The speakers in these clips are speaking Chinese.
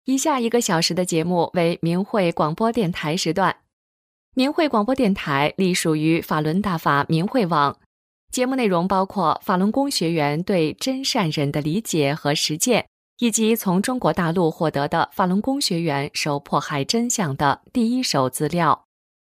以下1个小时的节目为明慧广播电台时段。明慧广播电台隶属于法轮大法明慧网，节目内容包括法轮功学员对真善忍的理解和实践，以及从中国大陆获得的法轮功学员受迫害真相的第一手资料。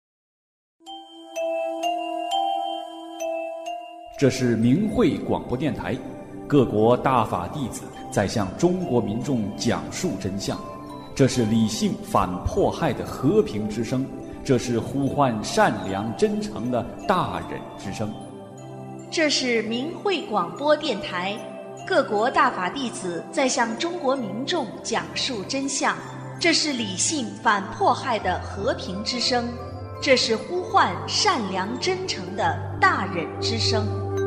这是明慧广播电台，各国大法弟子在向中国民众讲述真相，这是理性反迫害的和平之声，这是呼唤善良真诚的大忍之声。 这是明慧广播电台，各国大法弟子在向中国民众讲述真相，这是理性反迫害的和平之声，这是呼唤善良真诚的大忍之声。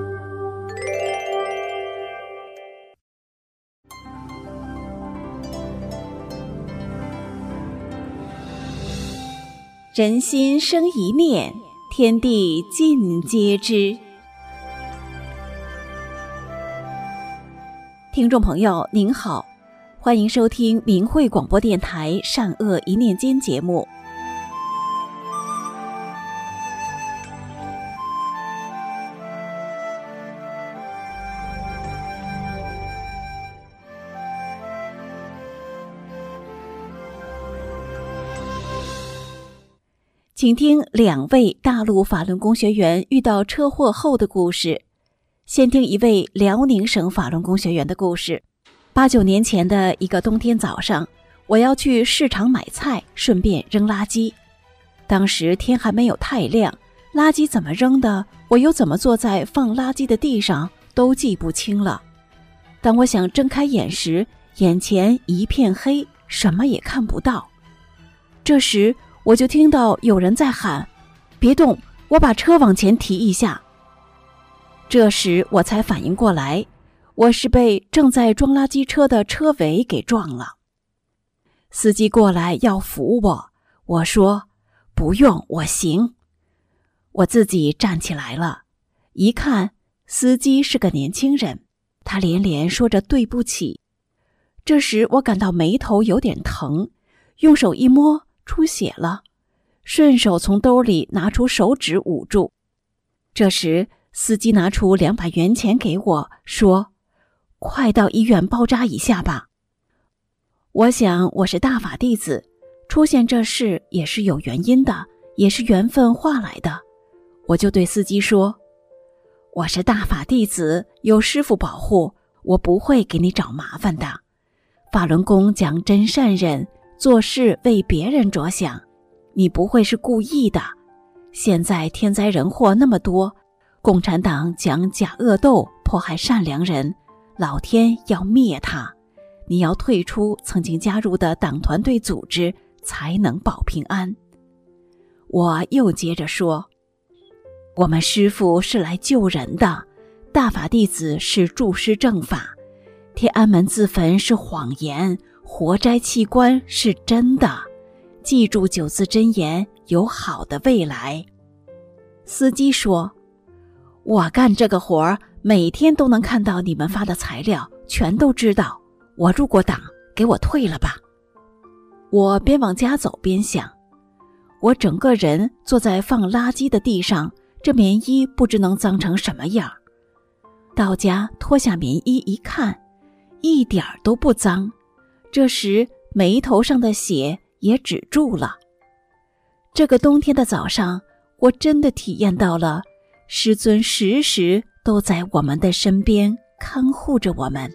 人心生一念，天地尽皆知。听众朋友您好，欢迎收听明慧广播电台善恶一念间节目。请听2位大陆法轮功学员遇到车祸后的故事。先听一位辽宁省法轮功学员的故事。8、9年前的一个冬天早上，我要去市场买菜，顺便扔垃圾。当时天还没有太亮，垃圾怎么扔的，我又怎么坐在放垃圾的地上，都记不清了。当我想睁开眼时，眼前一片黑，什么也看不到。这时我就听到有人在喊：“别动，我把车往前提一下。”这时我才反应过来，我是被正在装垃圾车的车尾给撞了。司机过来要扶我，我说：“不用，我行。”我自己站起来了，一看，司机是个年轻人，他连连说着对不起。这时我感到眉头有点疼，用手一摸，出血了，顺手从兜里拿出手指捂住。这时司机拿出200元钱给我，说：“快到医院包扎一下吧。”我想我是大法弟子，出现这事也是有原因的，也是缘分化来的。我就对司机说：“我是大法弟子，有师父保护，我不会给你找麻烦的。法轮功讲真善忍，做事为别人着想，你不会是故意的。现在天灾人祸那么多，共产党讲假恶斗，迫害善良人，老天要灭他，你要退出曾经加入的党团队组织，才能保平安。”我又接着说：“我们师父是来救人的，大法弟子是助师正法，天安门自焚是谎言，活摘器官是真的，记住9字真言，有好的未来。”司机说：“我干这个活每天都能看到你们发的材料，全都知道，我入过党，给我退了吧。”我边往家走边想，我整个人坐在放垃圾的地上，这棉衣不知能脏成什么样。到家脱下棉衣一看，一点都不脏。这时眉头上的血也止住了。这个冬天的早上，我真的体验到了师尊时时都在我们的身边看护着我们。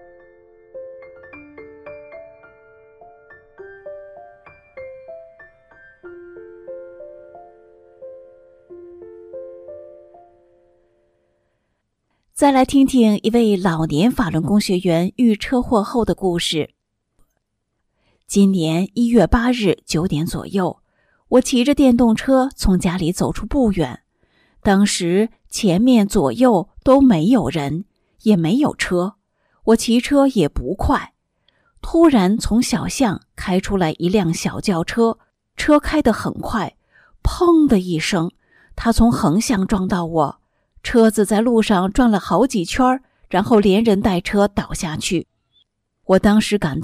再来听听一位老年法轮功学员遇车祸后的故事。今年1月8日9点左右，我骑着电动车从家里走出不远，当时前面左右都没有人，也没有车，我骑车也不快。突然从小巷开出来一辆小轿车，车开得很快，砰的一声，它从横向撞到我，车子在路上转了好几圈，然后连人带车倒下去。我当时感到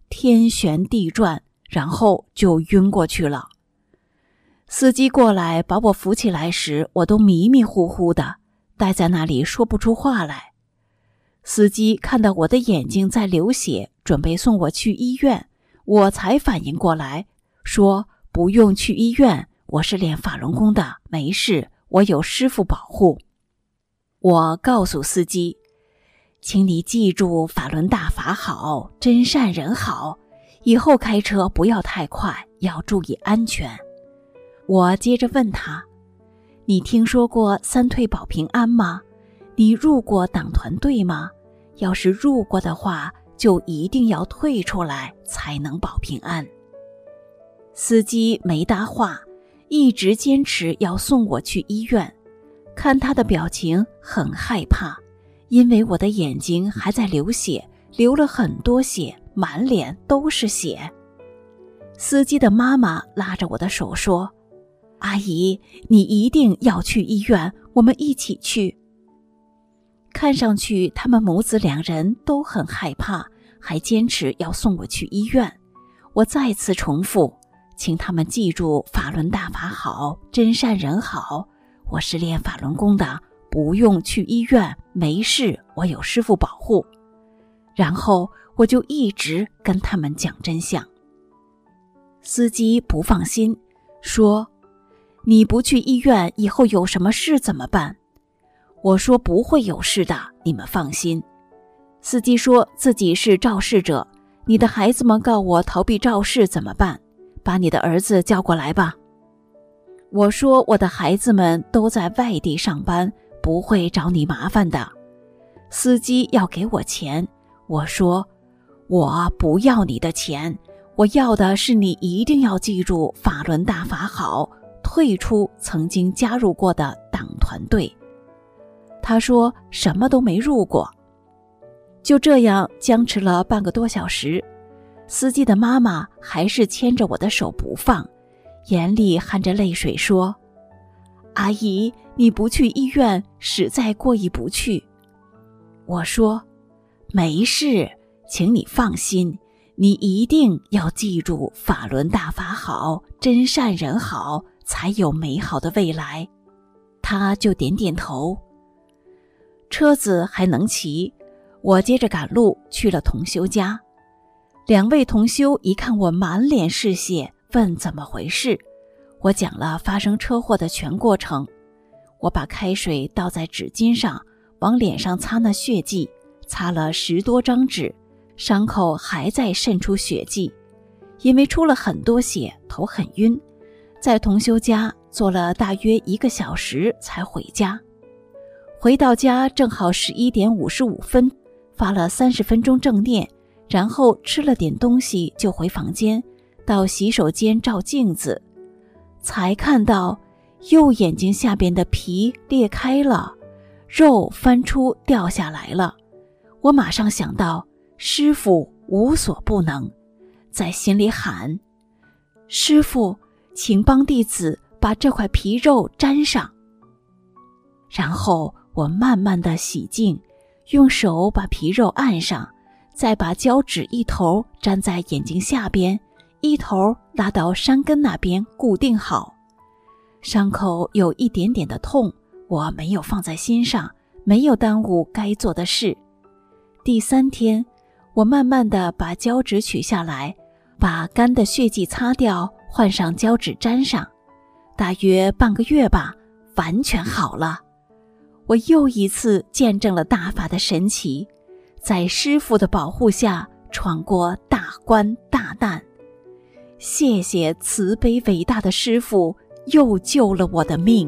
天旋地转，然后就晕过去了。司机过来把我扶起来时，我都迷迷糊糊的，待在那里说不出话来。司机看到我的眼睛在流血，准备送我去医院，我才反应过来，说不用去医院，我是练法轮功的，没事，我有师父保护。我告诉司机，请你记住法轮大法好，真善人好，以后开车不要太快，要注意安全。我接着问他，你听说过三退保平安吗？你入过党团队吗？要是入过的话，就一定要退出来才能保平安。司机没搭话，一直坚持要送我去医院。看他的表情很害怕，因为我的眼睛还在流血，流了很多血，满脸都是血。司机的妈妈拉着我的手说，阿姨，你一定要去医院，我们一起去。看上去他们母子两人都很害怕，还坚持要送我去医院。我再次重复，请他们记住法轮大法好，真善人好，我是练法轮功的，不用去医院，没事，我有师父保护。然后我就一直跟他们讲真相。司机不放心，说，你不去医院，以后有什么事怎么办？我说不会有事的，你们放心。司机说自己是肇事者，你的孩子们告我逃避肇事怎么办？把你的儿子叫过来吧。我说我的孩子们都在外地上班，不会找你麻烦的。司机要给我钱，我说我不要你的钱，我要的是你一定要记住法轮大法好，退出曾经加入过的党团队。他说什么都没入过。就这样僵持了半个多小时，司机的妈妈还是牵着我的手不放，眼里含着泪水说，阿姨，你不去医院，实在过意不去。我说没事，请你放心，你一定要记住法轮大法好，真善人好，才有美好的未来。他就点点头。车子还能骑，我接着赶路去了同修家。两位同修一看我满脸是血，问怎么回事。我讲了发生车祸的全过程。我把开水倒在纸巾上，往脸上擦那血迹，擦了10多张纸，伤口还在渗出血迹。因为出了很多血，头很晕，在同修家坐了大约1个小时才回家。回到家正好11点55分，发了30分钟正念，然后吃了点东西就回房间，到洗手间照镜子，才看到右眼睛下边的皮裂开了，肉翻出掉下来了。我马上想到师父无所不能，在心里喊，师父，请帮弟子把这块皮肉粘上。然后我慢慢地洗净，用手把皮肉按上，再把胶纸一头粘在眼睛下边，一头拉到山根那边固定好。伤口有一点点的痛，我没有放在心上，没有耽误该做的事。第3天，我慢慢地把胶纸取下来，把干的血迹擦掉，换上胶纸粘上，大约半个月吧，完全好了。我又一次见证了大法的神奇，在师父的保护下闯过大关大难。谢谢慈悲伟大的师父，又救了我的命。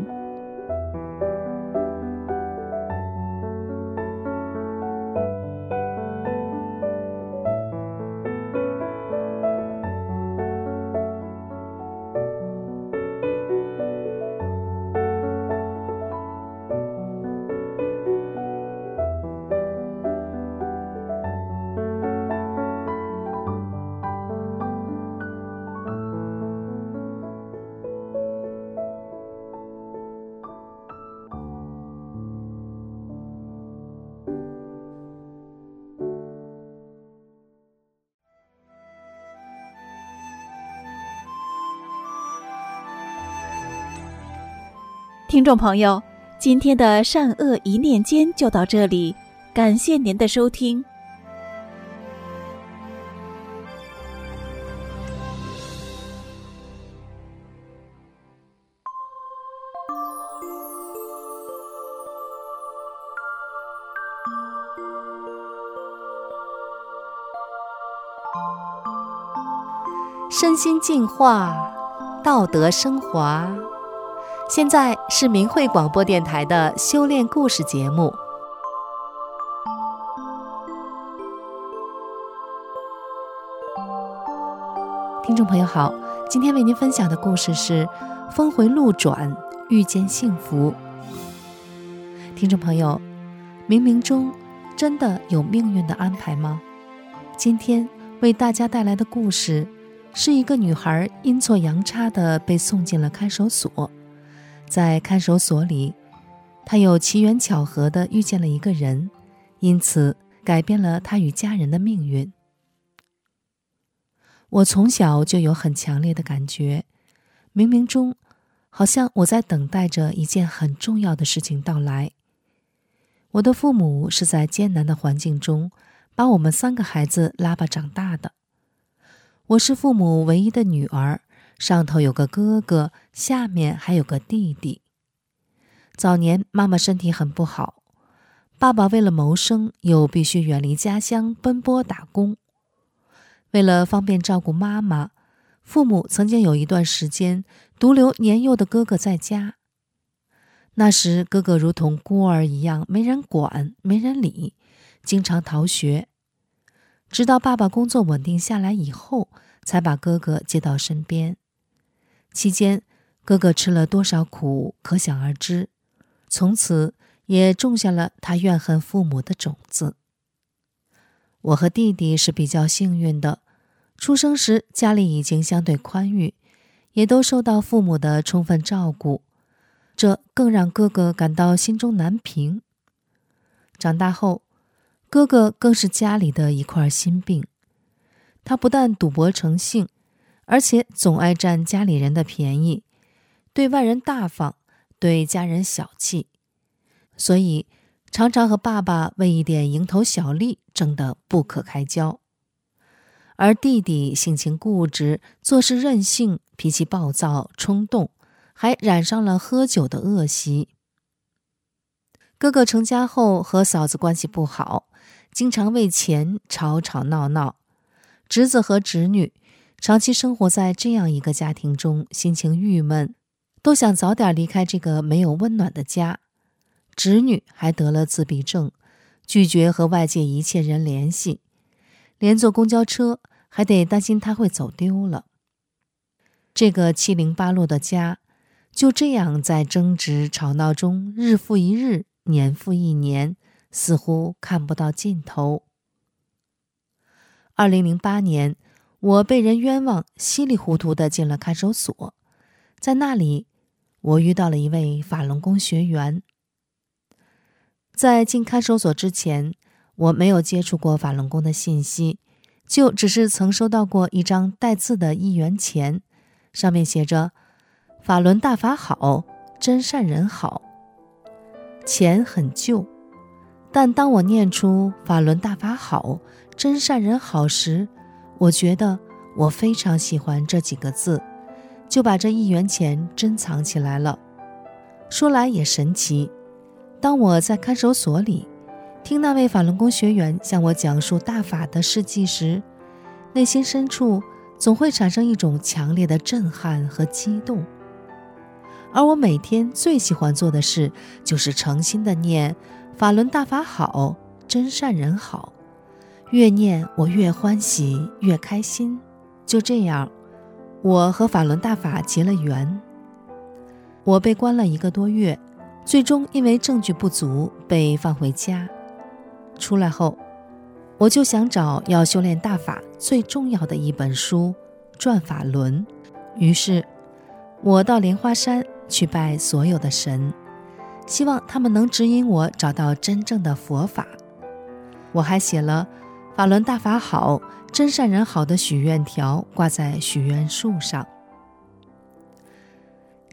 听众朋友，今天的善恶一念间就到这里，感谢您的收听。 身心净化，道德升华。现在是明慧广播电台的修炼故事节目。听众朋友好，今天为您分享的故事是峰回路转，遇见幸福。听众朋友，冥冥中真的有命运的安排吗？今天为大家带来的故事是一个女孩阴错阳差地被送进了看守所。在看守所里，她有奇缘巧合地遇见了一个人，因此改变了她与家人的命运。我从小就有很强烈的感觉，冥冥中好像我在等待着一件很重要的事情到来。我的父母是在艰难的环境中把我们3个孩子拉拔长大的。我是父母唯一的女儿，上头有个哥哥，下面还有个弟弟。早年妈妈身体很不好，爸爸为了谋生又必须远离家乡奔波打工。为了方便照顾妈妈，父母曾经有一段时间独留年幼的哥哥在家。那时哥哥如同孤儿一样，没人管，没人理，经常逃学。直到爸爸工作稳定下来以后，才把哥哥接到身边。期间哥哥吃了多少苦可想而知，从此也种下了他怨恨父母的种子。我和弟弟是比较幸运的，出生时家里已经相对宽裕，也都受到父母的充分照顾，这更让哥哥感到心中难平。长大后，哥哥更是家里的一块心病。他不但赌博成性，而且总爱占家里人的便宜，对外人大方，对家人小气，所以常常和爸爸为一点蝇头小利争得不可开交。而弟弟性情固执，做事任性，脾气暴躁冲动，还染上了喝酒的恶习。哥哥成家后和嫂子关系不好，经常为钱吵吵闹闹。侄子和侄女长期生活在这样一个家庭中，心情郁闷，都想早点离开这个没有温暖的家。侄女还得了自闭症，拒绝和外界一切人联系，连坐公交车还得担心她会走丢了。这个七零八落的家就这样在争执吵闹中日复一日，年复一年，似乎看不到尽头。2008年，我被人冤枉，稀里糊涂地进了看守所。在那里，我遇到了一位法轮功学员。在进看守所之前，我没有接触过法轮功的信息，就只是曾收到过一张带字的1元钱，上面写着“法轮大法好，真善人好”。钱很旧，但当我念出“法轮大法好，真善人好”时，我觉得我非常喜欢这几个字，就把这1元钱珍藏起来了。说来也神奇，当我在看守所里听那位法轮功学员向我讲述大法的事迹时，内心深处总会产生一种强烈的震撼和激动。而我每天最喜欢做的事，就是诚心的念法轮大法好，真善人好，越念我越欢喜，越开心。就这样，我和法轮大法结了缘。我被关了1个多月，最终因为证据不足被放回家。出来后，我就想找要修炼大法最重要的一本书《转法轮》，于是我到莲花山去拜所有的神，希望他们能指引我找到真正的佛法。我还写了法轮大法好，真善人好的许愿条挂在许愿树上。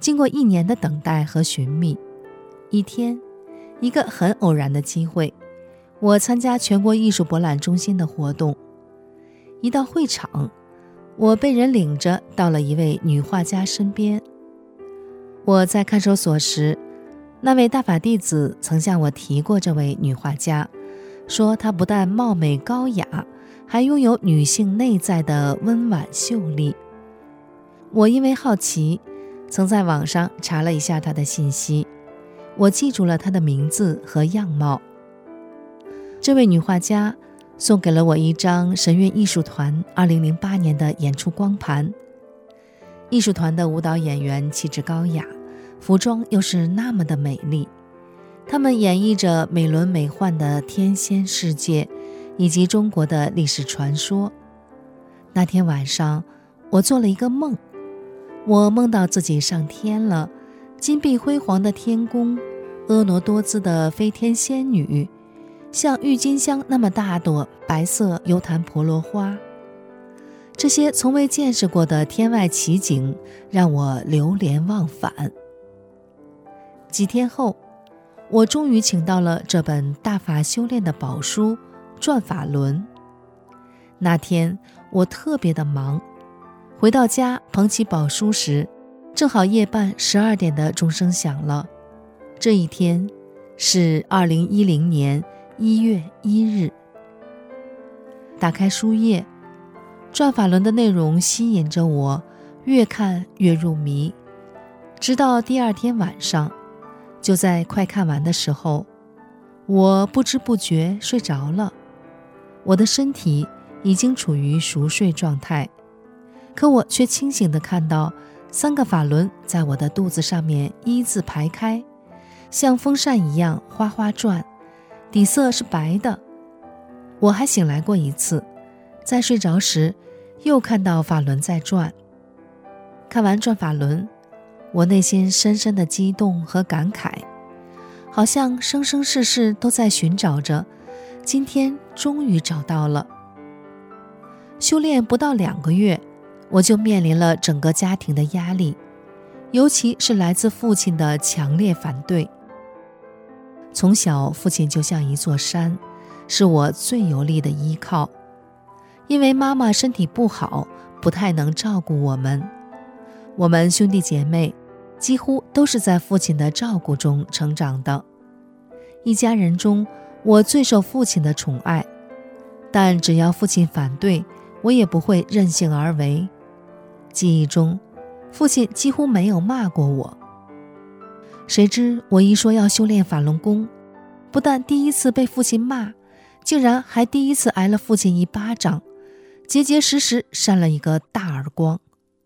经过1年的等待和寻觅，一天，一个很偶然的机会，我参加全国艺术博览中心的活动。一到会场，我被人领着到了一位女画家身边。我在看守所时，那位大法弟子曾向我提过这位女画家，说她不但貌美高雅，还拥有女性内在的温婉秀丽。我因为好奇，曾在网上查了一下她的信息，我记住了她的名字和样貌。这位女画家送给了我一张神韵艺术团2008年的演出光盘。艺术团的舞蹈演员气质高雅，服装又是那么的美丽，他们演绎着美轮美奂的天仙世界以及中国的历史传说。那天晚上，我做了一个梦，我梦到自己上天了，金碧辉煌的天宫，婀娜多姿的飞天仙女，像郁金香那么大朵白色幽檀婆罗花。这些从未见识过的天外奇景让我流连忘返。几天后，我终于请到了这本大法修炼的宝书《转法轮》。那天我特别的忙，回到家捧起宝书时，正好夜半12点的钟声响了。这一天是2010年1月1日。打开书页，转法轮的内容吸引着我，越看越入迷。直到第2天晚上，就在快看完的时候，我不知不觉睡着了。我的身体已经处于熟睡状态，可我却清醒地看到3个法轮在我的肚子上面一字排开，像风扇一样哗哗转，底色是白的。我还醒来过一次，在睡着时又看到法轮在转。看完转法轮，我内心深深的激动和感慨，好像生生世世都在寻找着，今天终于找到了。修炼不到2个月，我就面临了整个家庭的压力，尤其是来自父亲的强烈反对。从小，父亲就像一座山，是我最有力的依靠。因为妈妈身体不好，不太能照顾我们。我们兄弟姐妹几乎都是在父亲的照顾中成长的。一家人中，我最受父亲的宠爱，但只要父亲反对，我也不会任性而为。记忆中，父亲几乎没有骂过我。谁知我一说要修炼法轮功，不但第一次被父亲骂，竟然还第一次挨了父亲一巴掌，结结实实扇了一个大耳光。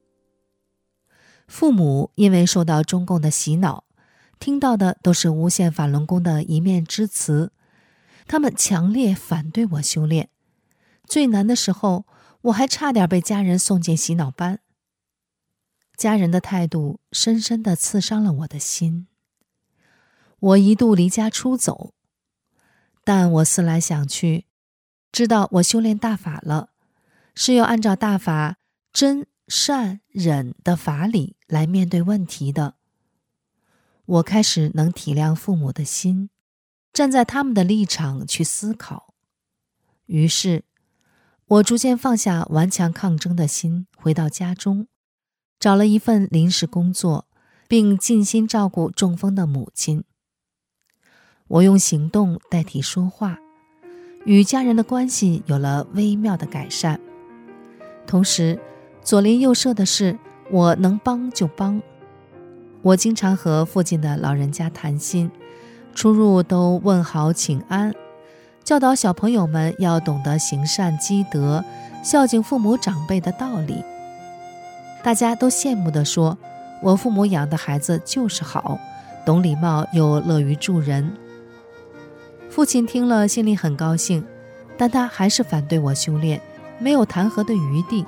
父母因为受到中共的洗脑，听到的都是诬陷法轮功的一面之词，他们强烈反对我修炼。最难的时候，我还差点被家人送进洗脑班。家人的态度深深地刺伤了我的心。我一度离家出走，但我思来想去，知道我修炼大法了，是要按照大法真善忍的法理来面对问题的。我开始能体谅父母的心，站在他们的立场去思考。于是，我逐渐放下顽强抗争的心，回到家中，找了一份临时工作，并尽心照顾中风的母亲。我用行动代替说话，与家人的关系有了微妙的改善。同时，左邻右舍的事，我能帮就帮。我经常和附近的老人家谈心，出入都问好请安，教导小朋友们要懂得行善积德，孝敬父母长辈的道理。大家都羡慕地说，我父母养的孩子就是好，懂礼貌又乐于助人。父亲听了心里很高兴，但他还是反对我修炼，没有弹劾的余地。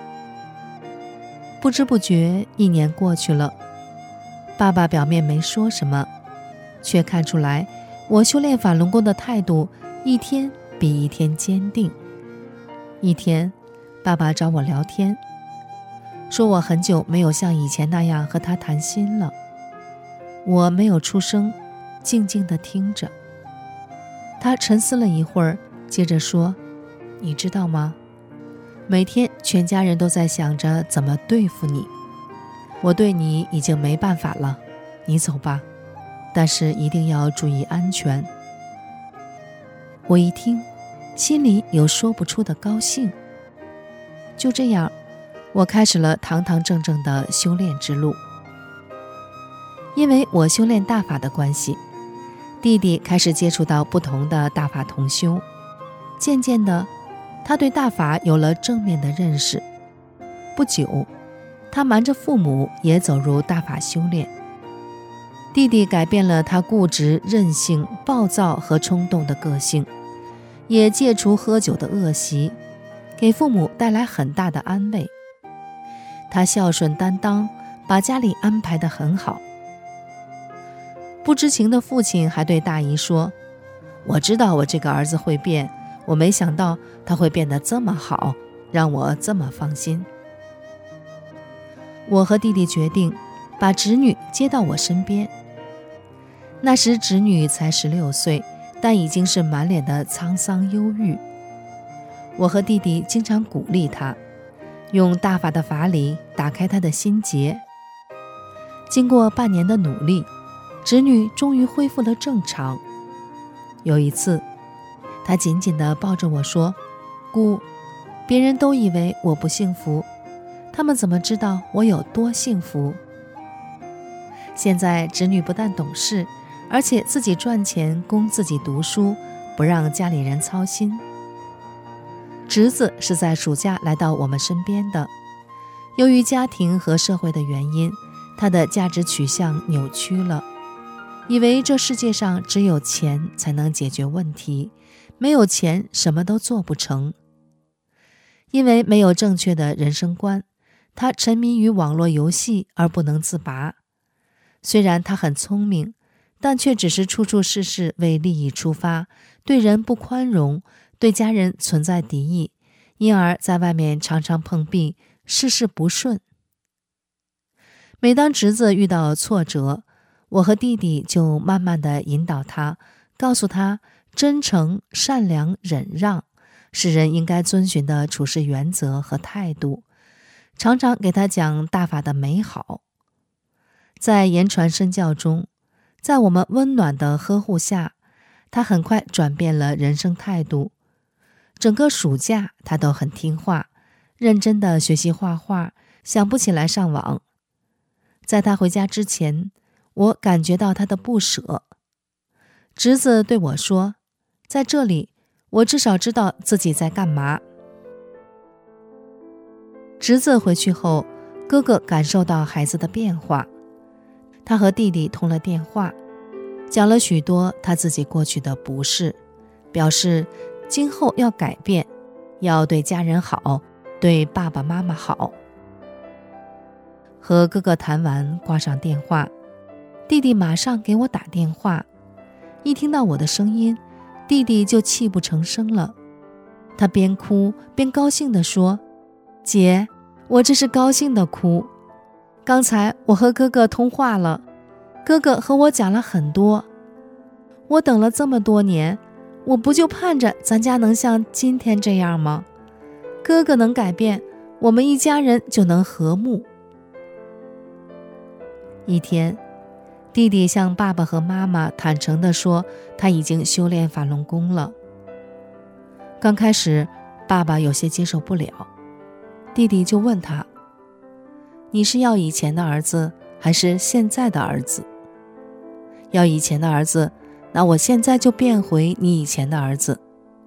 不知不觉1年过去了，爸爸表面没说什么，却看出来我修炼法轮功的态度一天比一天坚定。一天，爸爸找我聊天， 说我很久没有像以前那样和他谈心了。我没有出声，静静地听着。他沉思了一会儿，接着说，你知道吗？每天全家人都在想着怎么对付你。我对你已经没办法了，你走吧，但是一定要注意安全。我一听，心里有说不出的高兴。就这样，我开始了堂堂正正的修炼之路。因为我修炼大法的关系，弟弟开始接触到不同的大法同修，渐渐的，他对大法有了正面的认识。不久，他瞒着父母也走入大法修炼。弟弟改变了他固执、任性、暴躁和冲动的个性，也戒除喝酒的恶习，给父母带来很大的安慰。他孝顺担当，把家里安排得很好。不知情的父亲还对大姨说，我知道我这个儿子会变，我没想到他会变得这么好，让我这么放心。我和弟弟决定把侄女接到我身边。那时侄女才16岁，但已经是满脸的沧桑忧郁。我和弟弟经常鼓励她，用大法的法理打开她的心结。经过半年的努力，侄女终于恢复了正常。有一次，她紧紧地抱着我说，姑，别人都以为我不幸福，他们怎么知道我有多幸福？现在侄女不但懂事，而且自己赚钱供自己读书，不让家里人操心。侄子是在暑假来到我们身边的，由于家庭和社会的原因，他的价值取向扭曲了，以为这世界上只有钱才能解决问题，没有钱什么都做不成。因为没有正确的人生观，他沉迷于网络游戏而不能自拔。虽然他很聪明，但却只是处处事事为利益出发，对人不宽容，对家人存在敌意，因而在外面常常碰壁，事事不顺。每当侄子遇到挫折，我和弟弟就慢慢地引导他，告诉他真诚、善良、忍让是人应该遵循的处事原则和态度，常常给他讲大法的美好。在言传身教中，在我们温暖的呵护下，他很快转变了人生态度。整个暑假他都很听话，认真地学习画画，想不起来上网。在他回家之前，我感觉到他的不舍。侄子对我说，在这里，我至少知道自己在干嘛。侄子回去后，哥哥感受到孩子的变化，他和弟弟通了电话，讲了许多他自己过去的不是，表示今后要改变，要对家人好，对爸爸妈妈好。和哥哥谈完，挂上电话，弟弟马上给我打电话。一听到我的声音，弟弟就泣不成声了。他边哭边高兴地说，姐，我这是高兴的哭。刚才我和哥哥通话了，哥哥和我讲了很多。我等了这么多年，我不就盼着咱家能像今天这样吗？哥哥能改变，我们一家人就能和睦。一天，弟弟向爸爸和妈妈坦诚地说，他已经修炼法轮功了。刚开始，爸爸有些接受不了，弟弟就问他，你是要以前的儿子，还是现在的儿子？要以前的儿子，那我现在就变回你以前的儿子。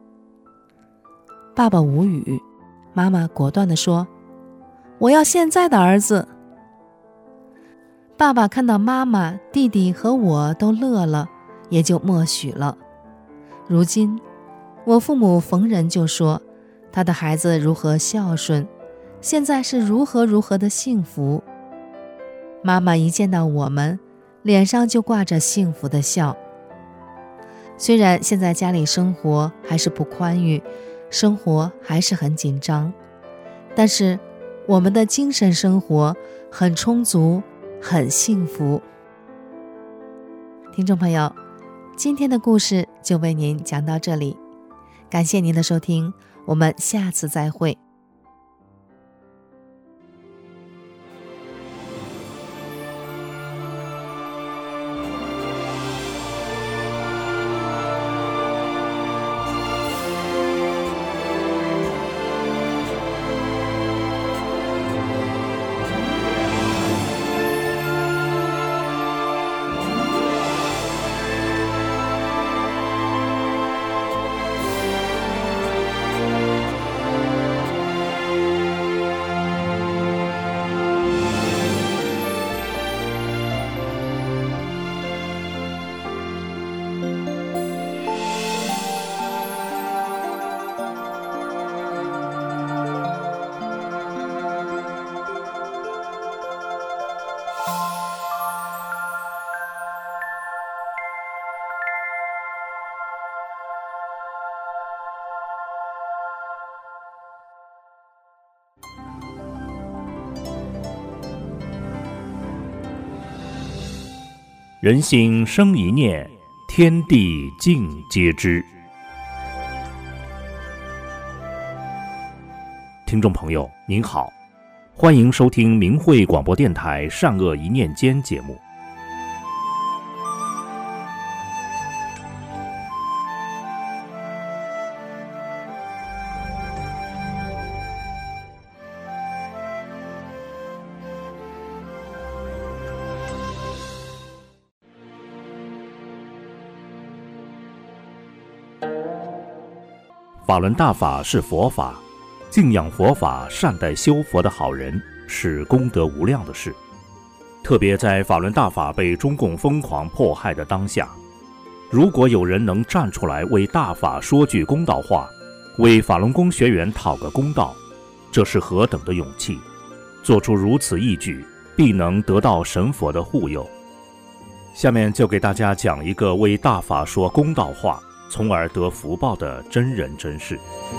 爸爸无语，妈妈果断地说，我要现在的儿子。爸爸看到妈妈、弟弟和我都乐了，也就默许了。如今，我父母逢人就说，他的孩子如何孝顺，现在是如何的幸福。妈妈一见到我们，脸上就挂着幸福的笑。虽然现在家里生活还是不宽裕，生活还是很紧张，但是我们的精神生活很充足，很幸福。听众朋友，今天的故事就为您讲到这里，感谢您的收听，我们下次再会。 人心生一念，天地尽皆知。听众朋友您好，欢迎收听明慧广播电台善恶一念间节目。法轮大法是佛法，敬仰佛法、善待修佛的好人是功德无量的事。特别在法轮大法被中共疯狂迫害的当下，如果有人能站出来为大法说句公道话，为法轮功学员讨个公道，这是何等的勇气！做出如此义举，必能得到神佛的护佑。下面就给大家讲一个为大法说公道话，从而得福报的真人真事。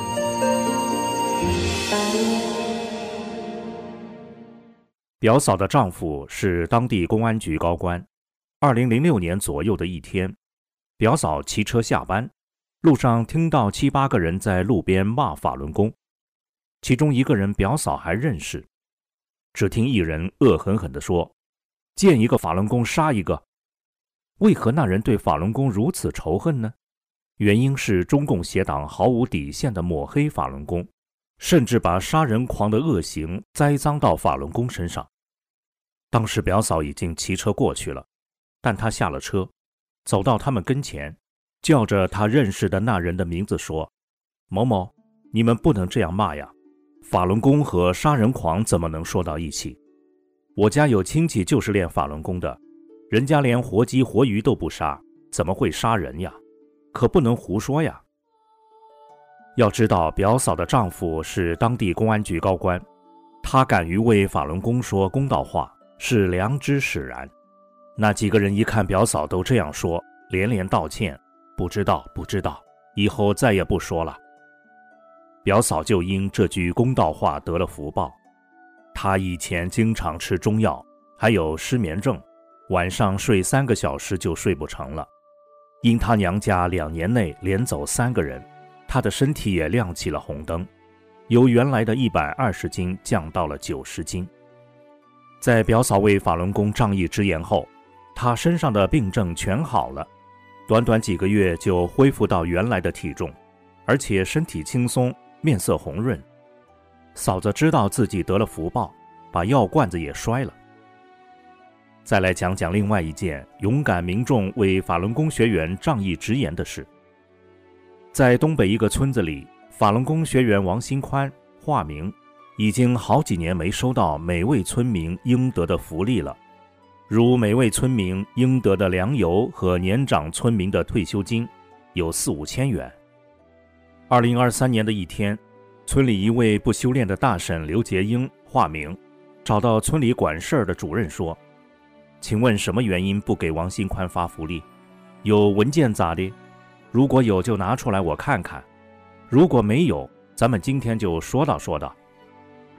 表嫂的丈夫是当地公安局高官。2006年左右的一天，表嫂骑车下班，路上听到7、8个人在路边骂法轮功，其中一个人表嫂还认识。只听一人恶狠狠地说：“见一个法轮功杀一个。”为何那人对法轮功如此仇恨呢？原因是中共邪党毫无底线地抹黑法轮功，甚至把杀人狂的恶行栽赃到法轮功身上。当时表嫂已经骑车过去了，但她下了车，走到他们跟前，叫着她认识的那人的名字说：“某某，你们不能这样骂呀，法轮功和杀人狂怎么能说到一起？我家有亲戚就是练法轮功的，人家连活鸡活鱼都不杀，怎么会杀人呀？可不能胡说呀。”要知道表嫂的丈夫是当地公安局高官，他敢于为法轮功说公道话，是良知使然。那几个人一看表嫂都这样说，连连道歉，不知道，以后再也不说了。表嫂就因这句公道话得了福报。她以前经常吃中药，还有失眠症，晚上睡3个小时就睡不成了。因她娘家2年内连走3个人，她的身体也亮起了红灯，由原来的120斤降到了90斤。在表嫂为法轮功仗义直言后，她身上的病症全好了，短短几个月就恢复到原来的体重，而且身体轻松，面色红润。嫂子知道自己得了福报，把药罐子也摔了。再来讲讲另外一件勇敢民众为法轮功学员仗义直言的事。在东北一个村子里，法轮功学员王新宽化名，已经好几年没收到每位村民应得的福利了，如每位村民应得的粮油和年长村民的退休金有4、5千元。2023年的一天，村里一位不修炼的大婶刘杰英化名，找到村里管事儿的主任说：“请问什么原因不给王新宽发福利？有文件咋的？如果有就拿出来我看看，如果没有，咱们今天就说道说道。”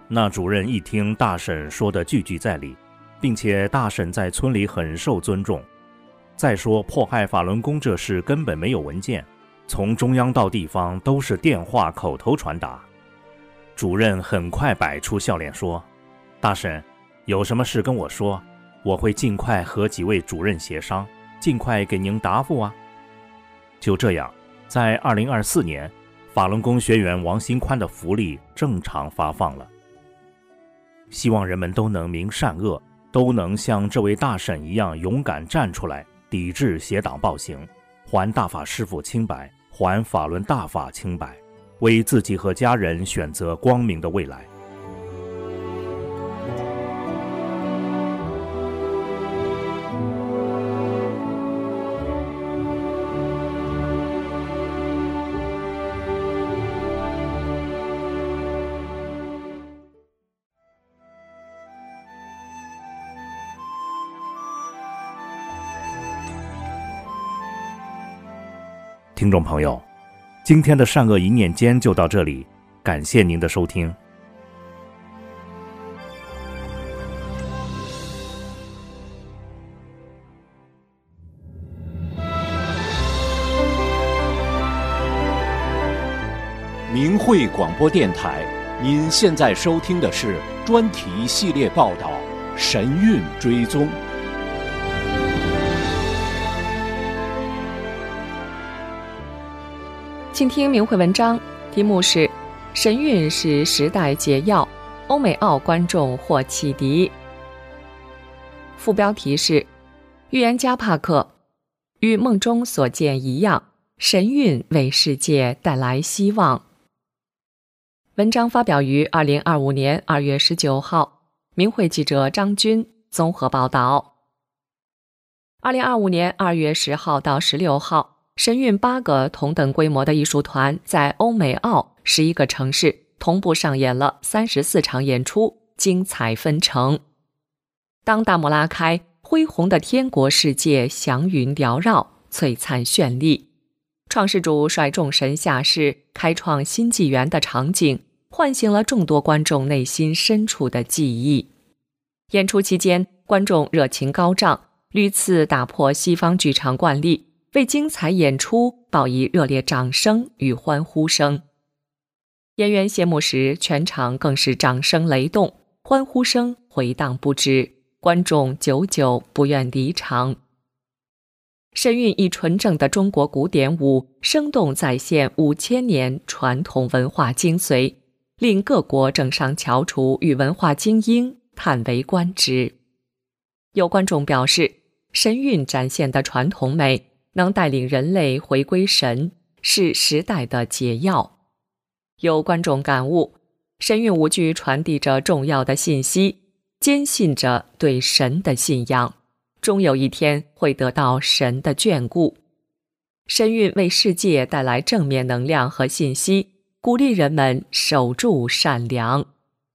那主任一听大婶说的句句在理，并且大婶在村里很受尊重。再说迫害法轮功这事根本没有文件，从中央到地方都是电话口头传达。主任很快摆出笑脸说：大婶，有什么事跟我说，我会尽快和几位主任协商，尽快给您答复啊。就这样，在2024年，法轮功学员王新宽的福利正常发放了。希望人们都能明善恶，都能像这位大婶一样勇敢站出来，抵制邪党暴行，还大法师父清白，还法轮大法清白，为自己和家人选择光明的未来。听众朋友，今天的善恶一念间就到这里，感谢您的收听。 明慧广播电台，您现在收听的是专题系列报道《神韵追踪》。 请听明慧文章，题目是“神韵是时代解药，欧美澳观众获启迪”。副标题是“预言家帕克与梦中所见一样，神韵为世界带来希望”。文章发表于2025年2月19号，明慧记者张军综合报道。2025年2月10号到16号。神韵8个同等规模的艺术团在欧美澳11个城市同步上演了34场演出，精彩纷呈。当大幕拉开，恢宏的天国世界祥云缭绕，璀璨绚丽。创世主率众神下世，开创新纪元的场景，唤醒了众多观众内心深处的记忆。演出期间，观众热情高涨，屡次打破西方剧场惯例，为精彩演出报以热烈掌声与欢呼声。演员谢幕时，全场更是掌声雷动，欢呼声回荡不止，观众久久不愿离场。神韵以纯正的中国古典舞，生动再现5000年传统文化精髓，令各国政商翘楚与文化精英叹为观止。有观众表示，神韵展现的传统美能带领人类回归神，是时代的解药。有观众感悟，神韵舞剧传递着重要的信息，坚信着对神的信仰，终有一天会得到神的眷顾。神韵为世界带来正面能量和信息，鼓励人们守住善良。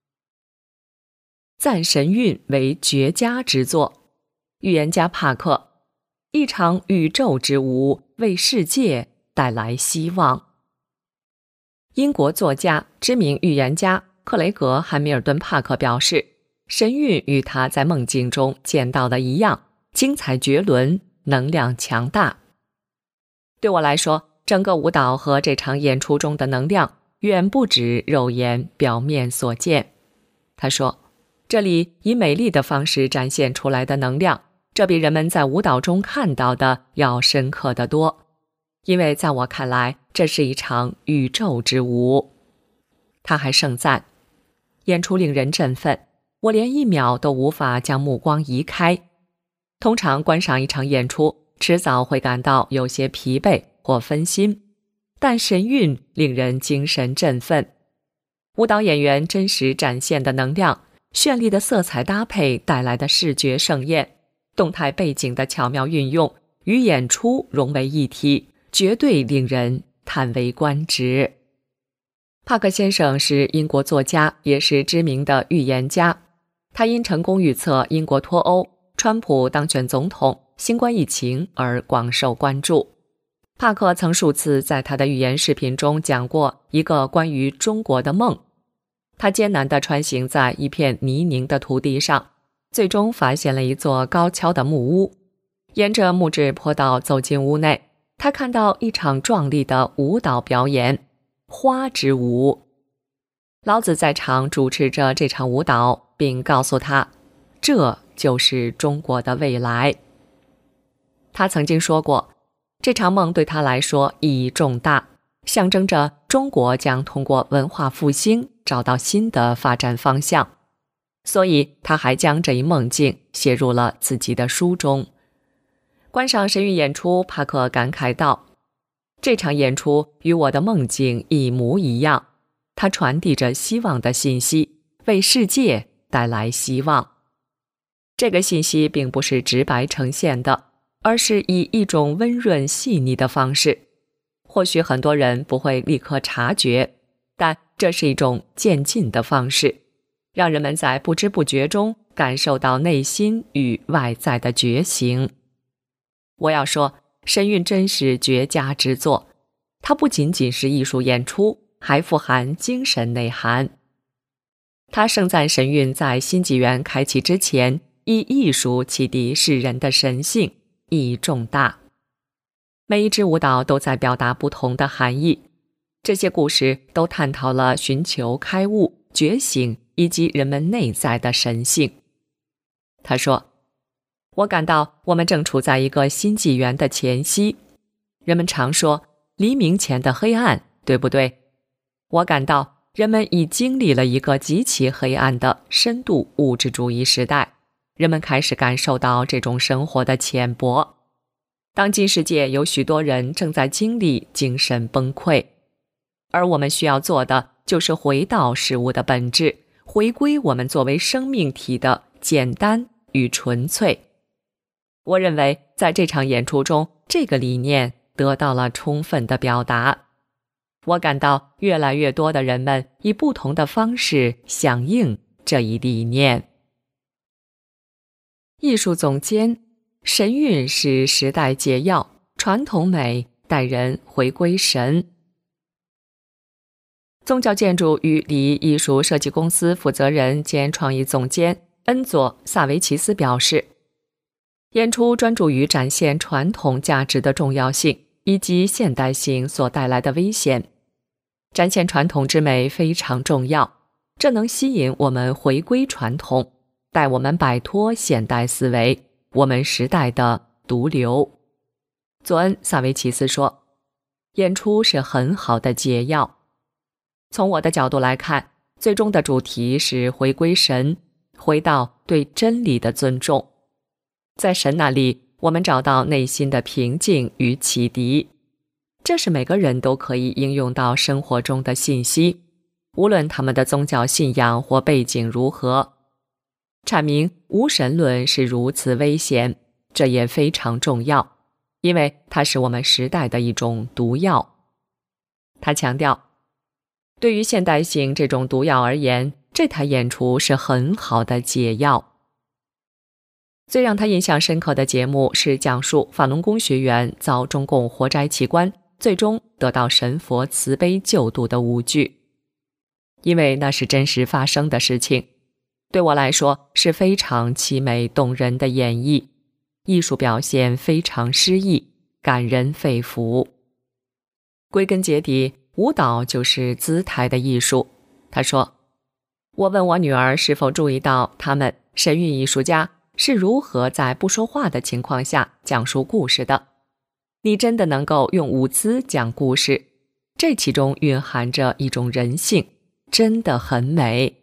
赞神韵为绝佳之作，预言家帕克。一场宇宙之舞为世界带来希望。英国作家、知名预言家克雷格·汉密尔顿·帕克表示，神韵与他在梦境中见到的一样，精彩绝伦，能量强大。对我来说，整个舞蹈和这场演出中的能量远不止肉眼表面所见。他说，这里以美丽的方式展现出来的能量，这比人们在舞蹈中看到的要深刻得多，因为在我看来，这是一场宇宙之舞。他还盛赞，演出令人振奋，我连1秒都无法将目光移开。通常观赏一场演出，迟早会感到有些疲惫或分心，但神韵令人精神振奋。舞蹈演员真实展现的能量，绚丽的色彩搭配带来的视觉盛宴，动态背景的巧妙运用与演出融为一体，绝对令人叹为观止。帕克先生是英国作家，也是知名的预言家。他因成功预测英国脱欧、川普当选总统、新冠疫情而广受关注。帕克曾数次在他的预言视频中讲过一个关于中国的梦。 他艰难地穿行在一片泥泞的土地上，最终发现了一座高跷的木屋。沿着木质坡道走进屋内，他看到一场壮丽的舞蹈表演——花之舞。老子在场主持着这场舞蹈，并告诉他，这就是中国的未来。他曾经说过，这场梦对他来说意义重大，象征着中国将通过文化复兴找到新的发展方向。所以他还将这一梦境写入了自己的书中。观赏神韵演出，帕克感慨道，这场演出与我的梦境一模一样，它传递着希望的信息，为世界带来希望。这个信息并不是直白呈现的，而是以一种温润细腻的方式。或许很多人不会立刻察觉，但这是一种渐进的方式，让人们在不知不觉中感受到内心与外在的觉醒。我要说，神韵真是绝佳之作，它不仅仅是艺术演出，还富含精神内涵。它盛赞神韵在新纪元开启之前，以艺术启迪世人的神性，意义重大。每一支舞蹈都在表达不同的含义，这些故事都探讨了寻求开悟、觉醒以及人们内在的神性。他说，我感到我们正处在一个新纪元的前夕。人们常说黎明前的黑暗，对不对？我感到人们已经历了一个极其黑暗的深度物质主义时代，人们开始感受到这种生活的浅薄。当今世界有许多人正在经历精神崩溃，而我们需要做的就是回到事物的本质，回归我们作为生命体的简单与纯粹。我认为在这场演出中，这个理念得到了充分的表达。我感到越来越多的人们以不同的方式响应这一理念。艺术总监，神韵是时代解药，传统美带人回归神。宗教建筑与礼仪艺术设计公司负责人兼创意总监恩佐·萨维奇斯表示，演出专注于展现传统价值的重要性以及现代性所带来的危险。展现传统之美非常重要，这能吸引我们回归传统，带我们摆脱现代思维，我们时代的毒瘤。佐恩·萨维奇斯说，演出是很好的解药。从我的角度来看，最终的主题是回归神，回到对真理的尊重。在神那里，我们找到内心的平静与启迪，这是每个人都可以应用到生活中的信息，无论他们的宗教信仰或背景如何。阐明无神论是如此危险，这也非常重要，因为它是我们时代的一种毒药。他强调，对于现代性这种毒药而言，这台演出是很好的解药。最让他印象深刻的节目是讲述法轮功学员遭中共活摘器官，最终得到神佛慈悲救度的舞剧。因为那是真实发生的事情，对我来说是非常凄美动人的演绎，艺术表现非常诗意，感人肺腑。归根结底，舞蹈就是姿态的艺术。他说，我问我女儿是否注意到他们神韵艺术家是如何在不说话的情况下讲述故事的。你真的能够用舞姿讲故事，这其中蕴含着一种人性，真的很美。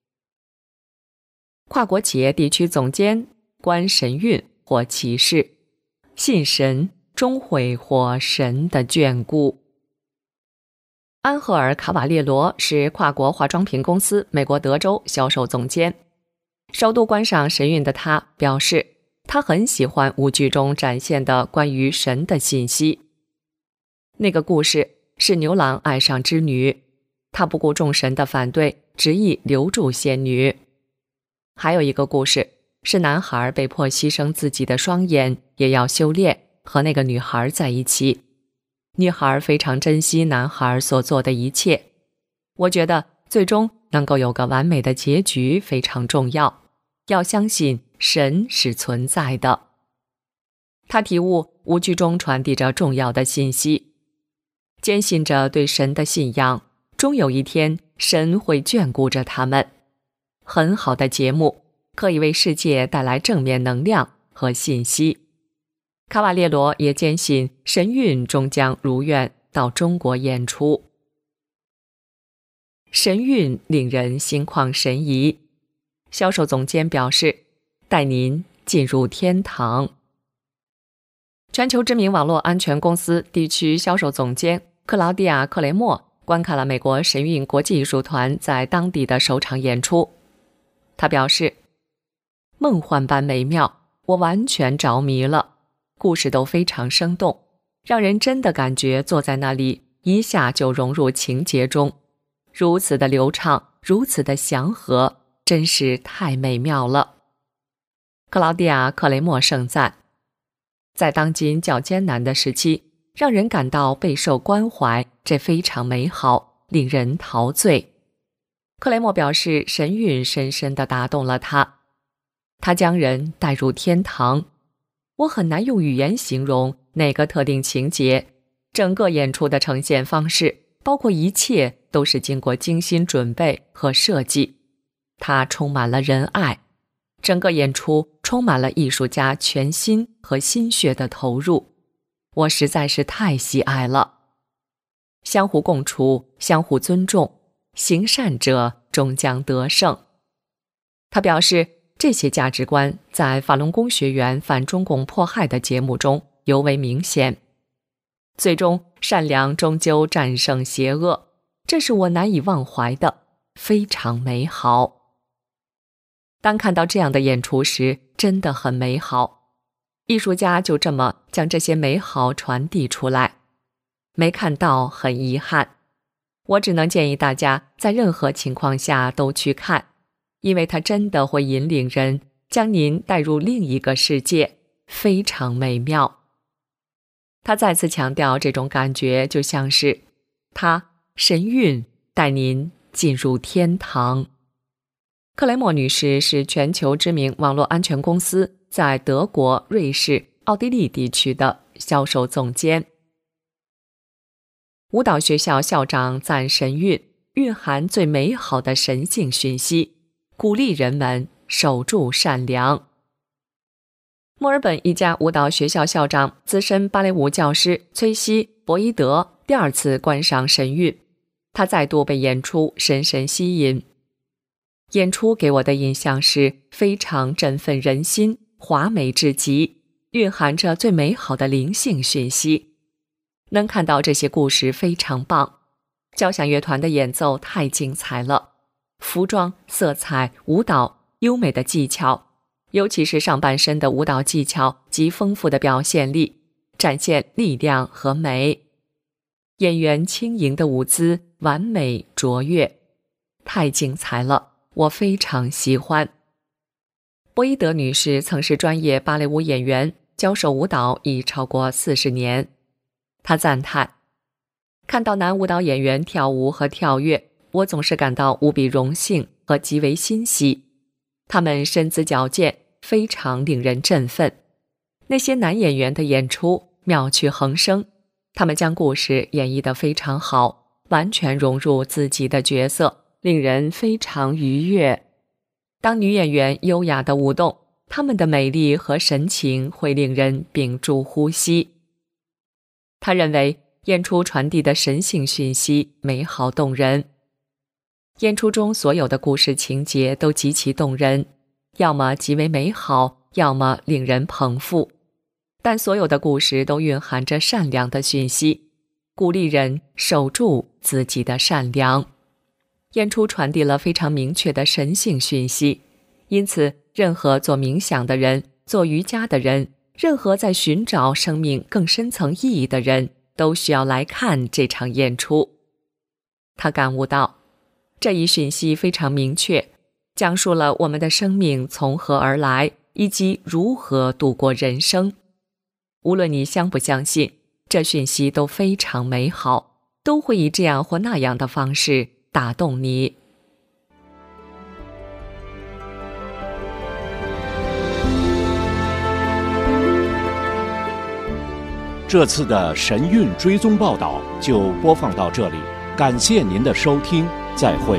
跨国企业地区总监，观神韵或启示，信神终会获神的眷顾。安赫尔·卡瓦列罗是跨国化妆品公司美国德州销售总监。首度观赏神韵的他表示，他很喜欢舞剧中展现的关于神的信息。那个故事是牛郎爱上织女，他不顾众神的反对，执意留住仙女。还有一个故事是男孩被迫牺牲自己的双眼，也要修炼和那个女孩在一起。女孩非常珍惜男孩所做的一切。我觉得最终能够有个完美的结局非常重要，要相信神是存在的。他体悟舞剧中传递着重要的信息，坚信着对神的信仰，终有一天神会眷顾着他们。很好的节目，可以为世界带来正面能量和信息。卡瓦列罗也坚信神韵终将如愿到中国演出。神韵令人心旷神怡，销售总监表示，带您进入天堂。全球知名网络安全公司地区销售总监克劳蒂亚·克雷默观看了美国神韵国际艺术团在当地的首场演出。他表示，梦幻般美妙，我完全着迷了，故事都非常生动，让人真的感觉坐在那里一下就融入情节中，如此的流畅，如此的祥和，真是太美妙了。克劳蒂亚·克雷默盛赞，在当今较艰难的时期，让人感到备受关怀，这非常美好，令人陶醉。克雷默表示，神韵深深地打动了他，他将人带入天堂。我很难用语言形容哪个特定情节，整个演出的呈现方式，包括一切都是经过精心准备和设计。它充满了仁爱，整个演出充满了艺术家全心和心血的投入，我实在是太喜爱了。相互共处，相互尊重，行善者终将得胜。他表示，这些价值观在法轮功学员反中共迫害的节目中尤为明显。最终，善良终究战胜邪恶，这是我难以忘怀的，非常美好。当看到这样的演出时，真的很美好。艺术家就这么将这些美好传递出来。没看到很遗憾，我只能建议大家在任何情况下都去看，因为它真的会引领人，将您带入另一个世界，非常美妙。他再次强调，这种感觉就像是神韵带您进入天堂。克雷默女士是全球知名网络安全公司在德国、瑞士、奥地利地区的销售总监。舞蹈学校校长赞神韵蕴含最美好的神性讯息，鼓励人们守住善良。墨尔本一家舞蹈学校校长、资深芭蕾舞教师崔西·博伊德第二次观赏神韵，他再度被演出深深吸引。演出给我的印象是非常振奋人心，华美至极，蕴含着最美好的灵性讯息。能看到这些故事非常棒，交响乐团的演奏太精彩了，服装、色彩、舞蹈、优美的技巧，尤其是上半身的舞蹈技巧及丰富的表现力，展现力量和美。演员轻盈的舞姿完美卓越，太精彩了，我非常喜欢。博伊德女士曾是专业芭蕾舞演员，教授舞蹈已超过40年。她赞叹，看到男舞蹈演员跳舞和跳跃，我总是感到无比荣幸和极为欣喜。他们身姿矫健，非常令人振奋。那些男演员的演出妙趣横生，他们将故事演绎得非常好，完全融入自己的角色，令人非常愉悦。当女演员优雅地舞动，她们的美丽和神情会令人屏住呼吸。他认为演出传递的神性讯息美好动人。演出中所有的故事情节都极其动人，要么极为美好，要么令人捧腹。但所有的故事都蕴含着善良的讯息，鼓励人守住自己的善良。演出传递了非常明确的神性讯息，因此任何做冥想的人、做瑜伽的人，任何在寻找生命更深层意义的人，都需要来看这场演出。他感悟到，这一讯息非常明确，讲述了我们的生命从何而来，以及如何度过人生。无论你相不相信，这讯息都非常美好，都会以这样或那样的方式打动你。 这次的神韵追踪报道就播放到这里，感谢您的收听，再会。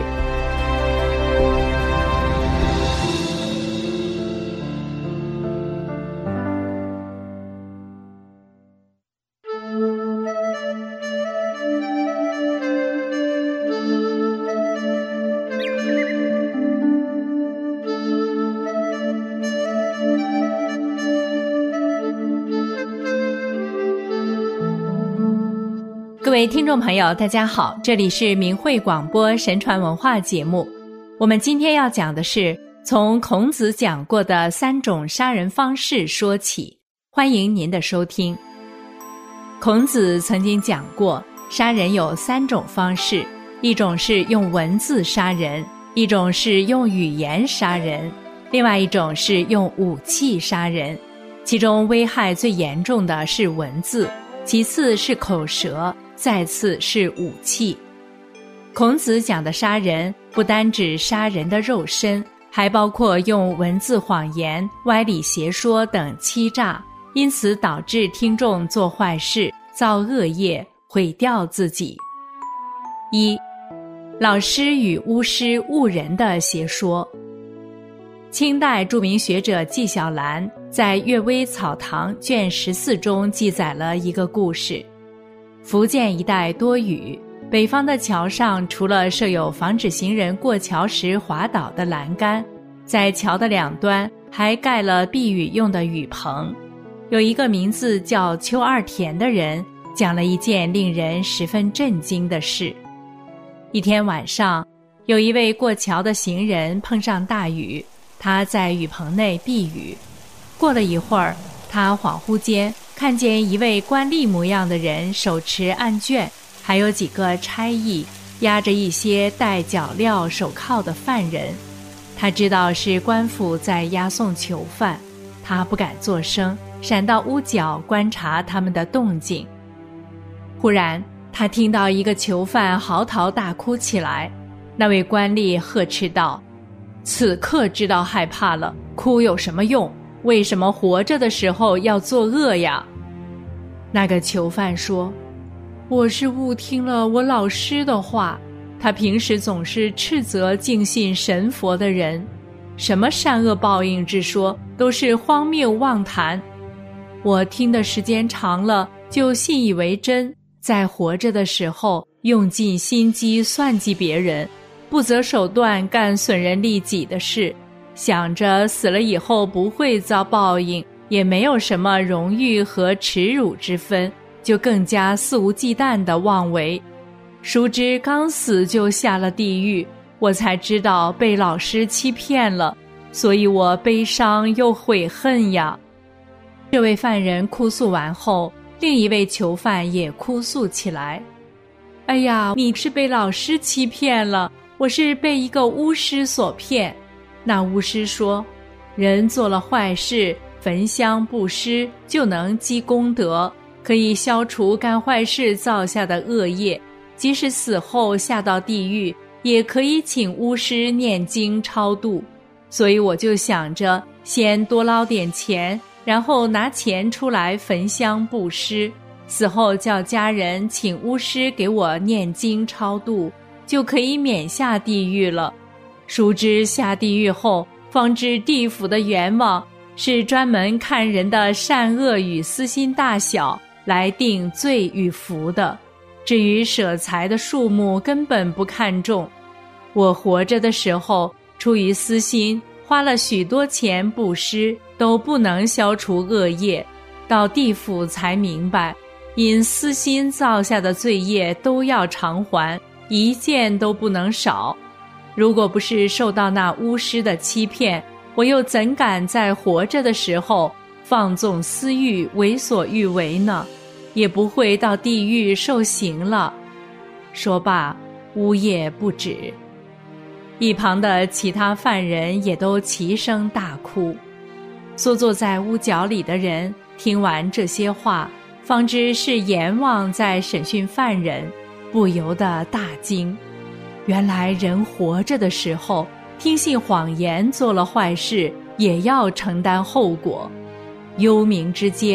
各位听众朋友，大家好，这里是明慧广播神传文化节目。我们今天要讲的是从孔子讲过的3种杀人方式说起，欢迎您的收听。孔子曾经讲过，杀人有3种方式，一种是用文字杀人，一种是用语言杀人，另外一种是用武器杀人。其中危害最严重的是文字，其次是口舌，再次是武器。孔子讲的杀人不单指杀人的肉身，还包括用文字谎言、歪理邪说等欺诈，因此导致听众做坏事、造恶业、毁掉自己。1. 老师与巫师误人的邪说。清代著名学者纪晓岚在《阅微草堂》卷14中记载了一个故事。福建一带多雨，北方的桥上除了设有防止行人过桥时滑倒的栏杆，在桥的两端还盖了避雨用的雨棚。有一个名字叫邱二田的人讲了一件令人十分震惊的事。一天晚上，有一位过桥的行人碰上大雨，他在雨棚内避雨。过了一会儿，他恍惚间看见一位官吏模样的人手持案卷，还有几个差役押着一些戴脚镣手铐的犯人。他知道是官府在押送囚犯，他不敢作声，闪到屋角观察他们的动静。忽然他听到一个囚犯嚎啕大哭起来，那位官吏呵斥道：此刻知道害怕了，哭有什么用？为什么活着的时候要作恶呀？那个囚犯说：我是误听了我老师的话，他平时总是斥责敬信神佛的人，什么善恶报应之说都是荒谬妄谈。我听的时间长了，就信以为真，在活着的时候用尽心机算计别人，不择手段干损人利己的事，想着死了以后不会遭报应，也没有什么荣誉和耻辱之分，就更加肆无忌惮地妄为。殊知刚死就下了地狱，我才知道被老师欺骗了，所以我悲伤又悔恨呀。这位犯人哭诉完后，另一位囚犯也哭诉起来：哎呀，你是被老师欺骗了，我是被一个巫师所骗。那巫师说，人做了坏事，焚香布施就能积功德，可以消除干坏事造下的恶业，即使死后下到地狱，也可以请巫师念经超度。所以我就想着先多捞点钱，然后拿钱出来焚香布施，死后叫家人请巫师给我念经超度，就可以免下地狱了。殊知下地狱后，方知地府的阎王是专门看人的善恶与私心大小来定罪与福的，至于舍财的数目根本不看重。我活着的时候出于私心花了许多钱布施，都不能消除恶业，到地府才明白，因私心造下的罪业都要偿还，一件都不能少。如果不是受到那巫师的欺骗，我又怎敢在活着的时候放纵私欲，为所欲为呢？也不会到地狱受刑了。说罢，呜咽不止。一旁的其他犯人也都齐声大哭。缩坐在屋角里的人听完这些话，方知是阎王在审讯犯人，不由得大惊。原来人活着的时候听信谎言，做了坏事也要承担后果。幽冥之间，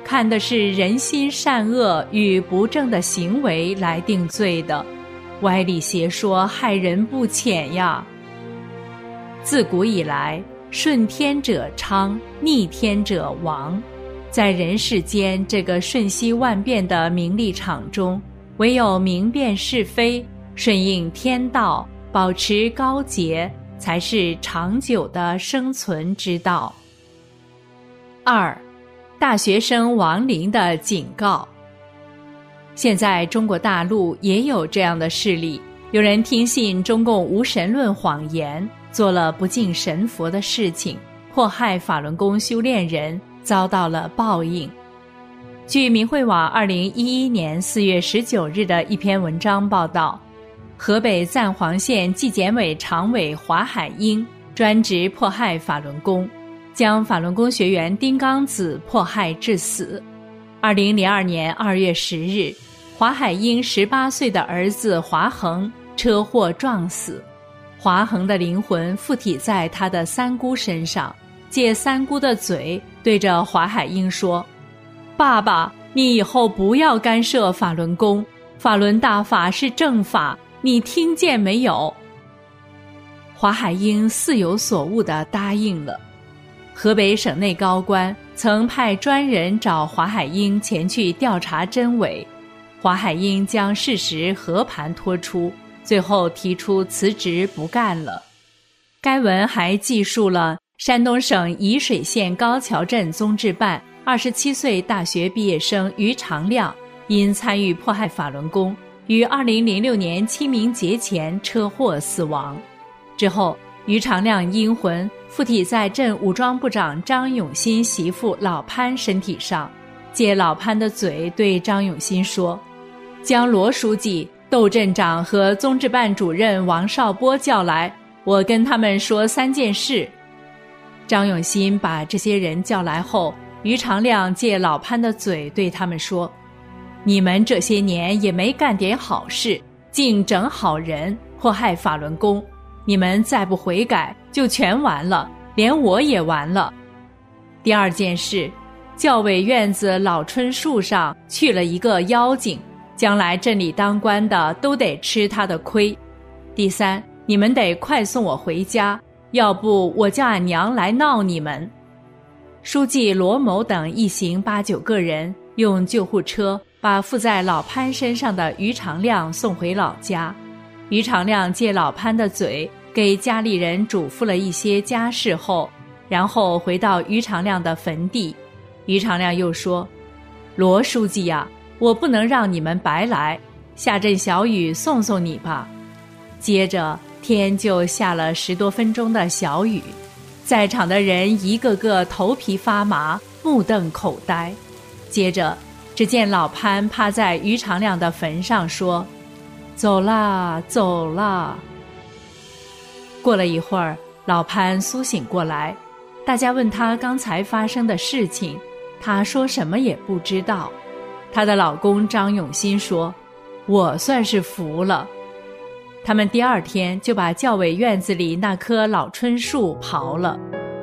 看的是人心善恶与不正的行为来定罪的，歪理邪说害人不浅呀。自古以来，顺天者昌，逆天者亡。在人世间这个瞬息万变的名利场中，唯有明辨是非，顺应天道，保持高洁，才是长久的生存之道。2. 大学生亡灵的警告。现在中国大陆也有这样的事例，有人听信中共无神论谎言，做了不敬神佛的事情，迫害法轮功修炼人，遭到了报应。据明慧网2011年4月19日的一篇文章报道，河北赞皇县纪检委常委华海英专职迫害法轮功，将法轮功学员丁刚子迫害致死。2002年2月10日，华海英18岁的儿子华恒车祸撞死，华恒的灵魂附体在他的三姑身上，借三姑的嘴对着华海英说：爸爸，你以后不要干涉法轮功，法轮大法是正法，你听见没有？华海英似有所悟地答应了。河北省内高官曾派专人找华海英前去调查真伪，华海英将事实和盘托出，最后提出辞职不干了。该文还记述了山东省沂水县高桥镇宗治办27岁大学毕业生于长亮因参与迫害法轮功，于2006年清明节前车祸死亡。之后，于长亮阴魂附体在镇武装部长张永新媳妇老潘身体上，借老潘的嘴对张永新说：将罗书记、窦镇长和宗治办主任王少波叫来，我跟他们说3件事。张永新把这些人叫来后，于长亮借老潘的嘴对他们说：你们这些年也没干点好事，净整好人，迫害法轮功，你们再不悔改就全完了，连我也完了。第2件事，教委院子老春树上去了一个妖精，将来镇里当官的都得吃他的亏。第3，你们得快送我回家，要不我叫俺娘来闹你们。书记罗某等一行8、9个人用救护车把附在老潘身上的于长亮送回老家。于长亮借老潘的嘴给家里人嘱咐了一些家事后，然后回到于长亮的坟地。于长亮又说：罗书记呀，我不能让你们白来，下阵小雨送送你吧。接着天就下了10多分钟的小雨，在场的人一个个头皮发麻，目瞪口呆。接着只见老潘趴在于长亮的坟上说：走啦走啦。过了一会儿，老潘苏醒过来，大家问他刚才发生的事情，他说什么也不知道。她的老公张永新说：我算是服了。他们第2天就把教委院子里那棵老春树刨了。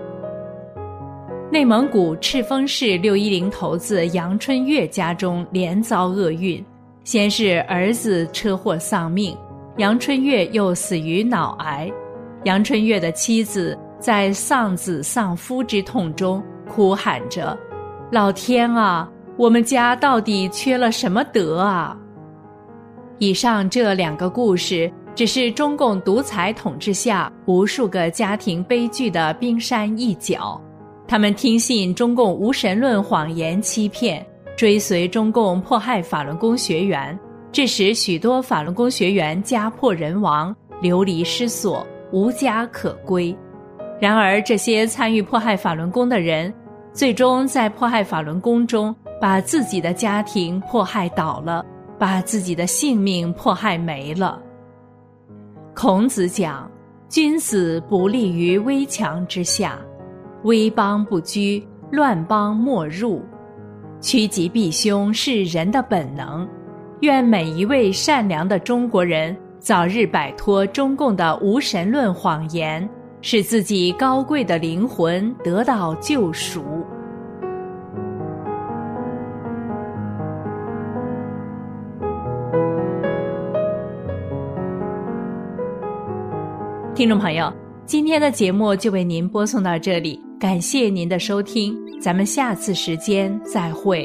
内蒙古赤峰市610头子杨春月家中连遭厄运，先是儿子车祸丧命，杨春月又死于脑癌。杨春月的妻子在丧子丧夫之痛中哭喊着：老天啊，我们家到底缺了什么德啊？以上这2个故事只是中共独裁统治下无数个家庭悲剧的冰山一角。他们听信中共无神论谎言欺骗，追随中共迫害法轮功学员，致使许多法轮功学员家破人亡，流离失所，无家可归。然而这些参与迫害法轮功的人，最终在迫害法轮功中把自己的家庭迫害倒了，把自己的性命迫害没了。孔子讲：君子不立于危墙之下，危邦不居，乱邦莫入。趋吉避凶是人的本能，愿每一位善良的中国人早日摆脱中共的无神论谎言，使自己高贵的灵魂得到救赎。 听众朋友，今天的节目就为您播送到这里，感谢您的收听，咱们下次时间再会。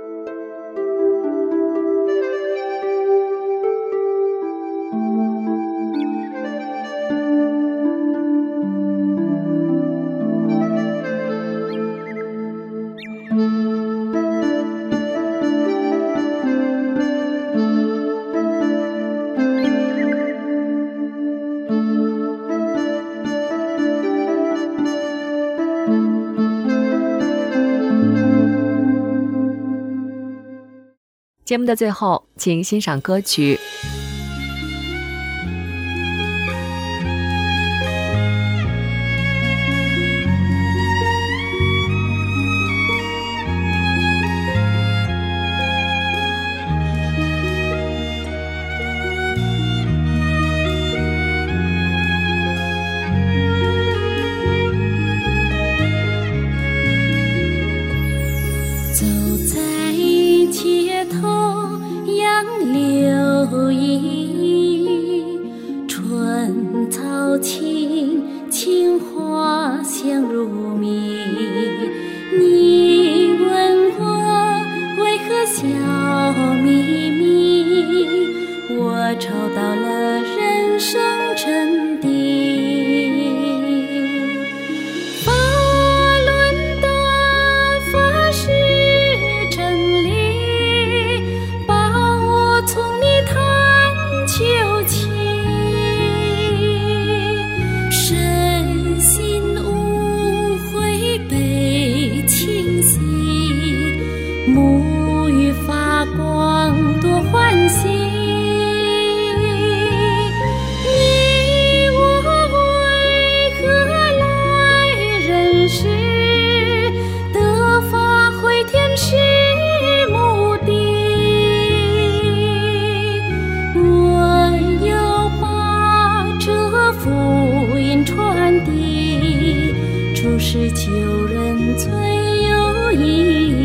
节目的最后，请欣赏歌曲。 走在街头杨柳依，春草青，青花香如蜜。你问我为何笑眯眯，我找到了人生真谛。沐浴发光多欢喜，你我为何来人世，得发挥天使目的。我要把这福音传递，处世救人最有意义。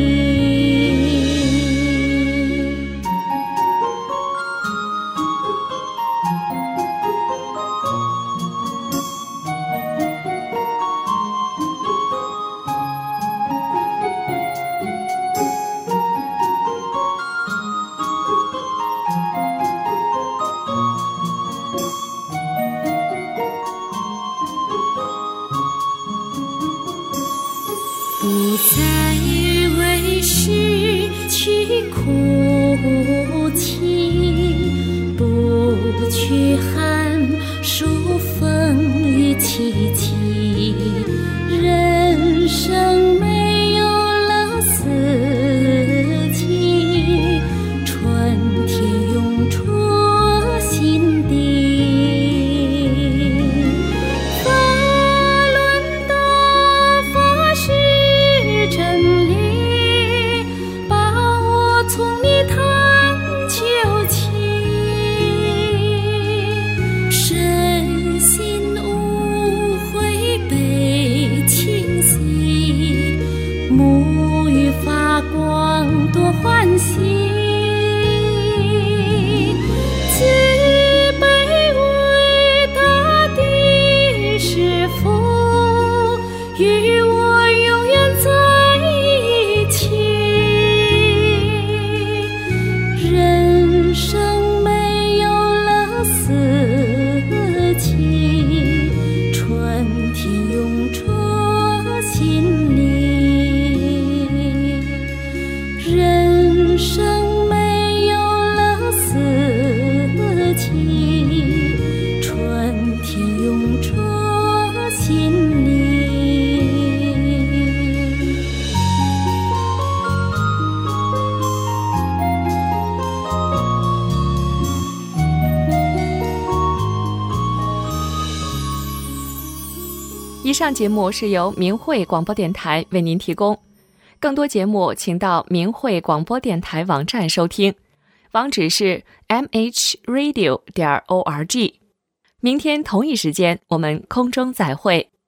不再为失去哭泣，不去喊数风雨凄凄，人生没有了四季，春天涌出心底。沐浴发光多欢喜，慈悲伟大的师父与我永远在一起。人生没有了四季，春天涌出心里。人生没有了四季，春天涌出心里。 以上节目是由明慧广播电台为您提供。更多节目请到明慧广播电台网站收听，网址是 mhradio.org。明天同一时间我们空中再会。